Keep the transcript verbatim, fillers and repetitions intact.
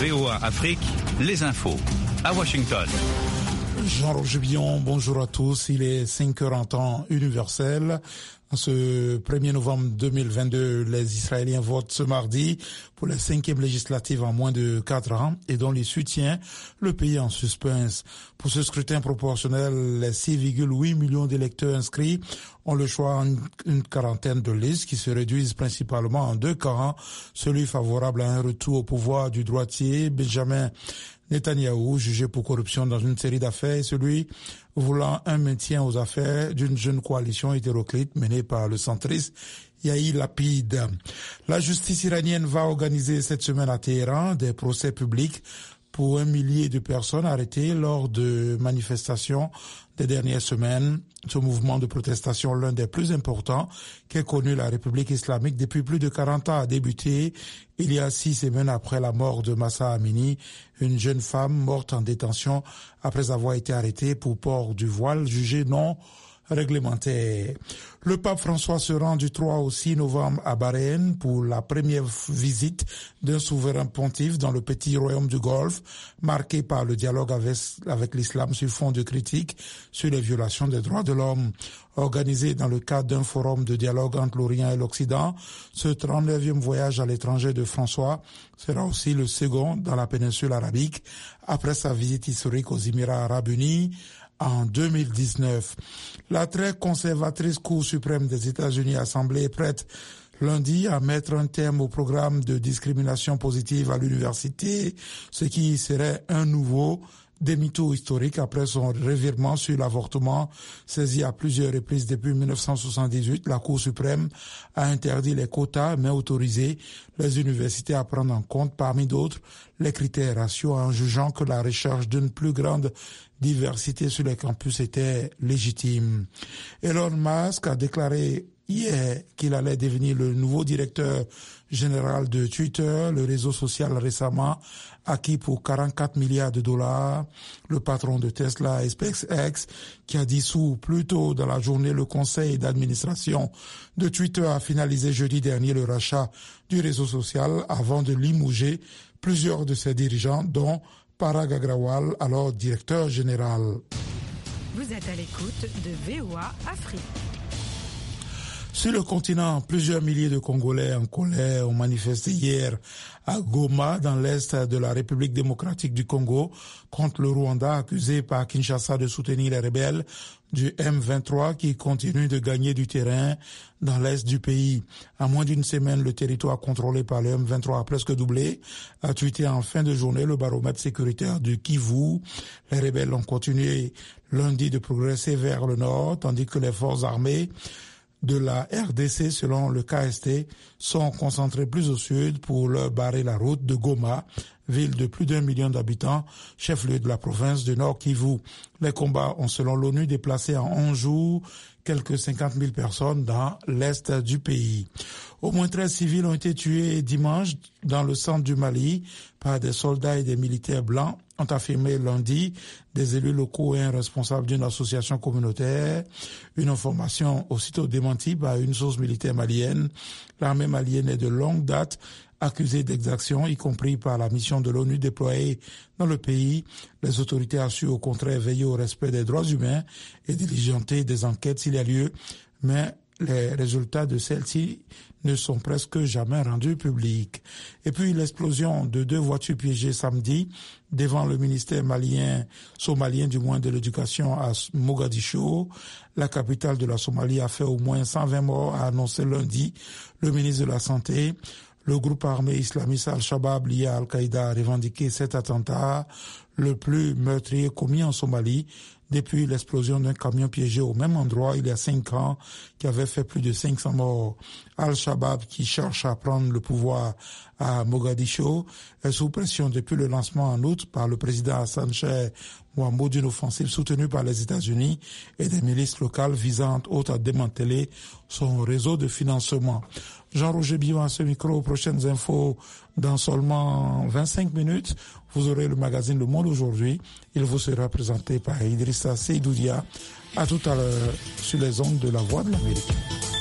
V O A Afrique, les infos à Washington. Jean-Roger Billon, bonjour à tous. Il est cinq heures en temps universel. En ce premier novembre deux mille vingt-deux, les Israéliens votent ce mardi pour la cinquième législative en moins de quatre ans et dont les soutiens le pays en suspense. Pour ce scrutin proportionnel, les six virgule huit millions d'électeurs inscrits ont le choix en une quarantaine de listes qui se réduisent principalement en deux camps. Celui favorable à un retour au pouvoir du droitier Benjamin Netanyahou, jugé pour corruption dans une série d'affaires, et celui voulant un maintien aux affaires d'une jeune coalition hétéroclite menée par le centriste Yair Lapid. La justice iranienne va organiser cette semaine à Téhéran des procès publics pour un millier de personnes arrêtées lors de manifestations des dernières semaines. Ce mouvement de protestation, l'un des plus importants qu'ait connu la République islamique depuis plus de quarante ans, a débuté il y a six semaines après la mort de Mahsa Amini, une jeune femme morte en détention après avoir été arrêtée pour port du voile jugé non réglementaire. Le pape François se rend du trois au six novembre à Bahreïn pour la première visite d'un souverain pontife dans le petit royaume du Golfe, marqué par le dialogue avec, avec l'islam sur fond de critiques sur les violations des droits de l'homme. Organisé dans le cadre d'un forum de dialogue entre l'Orient et l'Occident, ce trente-neuvième voyage à l'étranger de François sera aussi le second dans la péninsule arabique après sa visite historique aux Émirats arabes unis en deux mille dix-neuf. La très conservatrice Cour suprême des États-Unis assemblée est prête lundi à mettre un terme au programme de discrimination positive à l'université, ce qui serait un nouveau demi-tour historique après son revirement sur l'avortement saisi à plusieurs reprises depuis mille neuf cent soixante-dix-huit. La Cour suprême a interdit les quotas mais autorisé les universités à prendre en compte, parmi d'autres, les critères raciaux en jugeant que la recherche d'une plus grande diversité sur les campus était légitime. Elon Musk a déclaré hier qu'il allait devenir le nouveau directeur général de Twitter, le réseau social récemment acquis pour quarante-quatre milliards de dollars. Le patron de Tesla et SpaceX, qui a dissous plus tôt dans la journée le conseil d'administration de Twitter, a finalisé jeudi dernier le rachat du réseau social avant de limouger plusieurs de ses dirigeants, dont Parag Agrawal, alors directeur général. Vous êtes à l'écoute de V O A Afrique. Sur le continent, plusieurs milliers de Congolais en colère ont manifesté hier à Goma, dans l'est de la République démocratique du Congo, contre le Rwanda, accusé par Kinshasa de soutenir les rebelles du M vingt-trois qui continuent de gagner du terrain dans l'est du pays. À moins d'une semaine, le territoire contrôlé par le M vingt-trois a presque doublé, a tweeté en fin de journée le baromètre sécuritaire du Kivu. Les rebelles ont continué lundi de progresser vers le nord, tandis que les forces armées de la R D C, selon le K S T, sont concentrés plus au sud pour leur barrer la route de Goma, ville de plus d'un million d'habitants, chef-lieu de la province de Nord Kivu. Les combats ont, selon l'ONU, déplacé en onze jours quelques cinquante mille personnes dans l'est du pays. Au moins treize civils ont été tués dimanche dans le centre du Mali par des soldats et des militaires blancs, ont affirmé lundi des élus locaux et un responsable d'une association communautaire. Une information aussitôt démentie par une source militaire malienne. L'armée malienne est de longue date accusée d'exactions, y compris par la mission de l'ONU déployée dans le pays. Les autorités assurent au contraire veiller au respect des droits humains et diligenter des enquêtes s'il y a lieu, mais les résultats de celles-ci ne sont presque jamais rendus publics. Et puis l'explosion de deux voitures piégées samedi devant le ministère malien, somalien du moins de l'éducation à Mogadiscio, la capitale de la Somalie, a fait au moins cent vingt morts, a annoncé lundi le ministre de la Santé. Le groupe armé islamiste Al-Shabaab lié à Al-Qaïda a revendiqué cet attentat, le plus meurtrier commis en Somalie depuis l'explosion d'un camion piégé au même endroit il y a cinq ans qui avait fait plus de cinq cents morts. Al-Shabaab, qui cherche à prendre le pouvoir à Mogadiscio, est sous pression depuis le lancement en août par le président Hassan Sheikh Mohamud d'une offensive soutenue par les États-Unis et des milices locales visant entre autres à démanteler son réseau de financement. Jean-Roger Billon à ce micro. Prochaines infos dans seulement vingt-cinq minutes. Vous aurez le magazine Le Monde aujourd'hui. Il vous sera présenté par Idrissa Seydoudia. À tout à l'heure sur les ondes de la Voix de l'Amérique.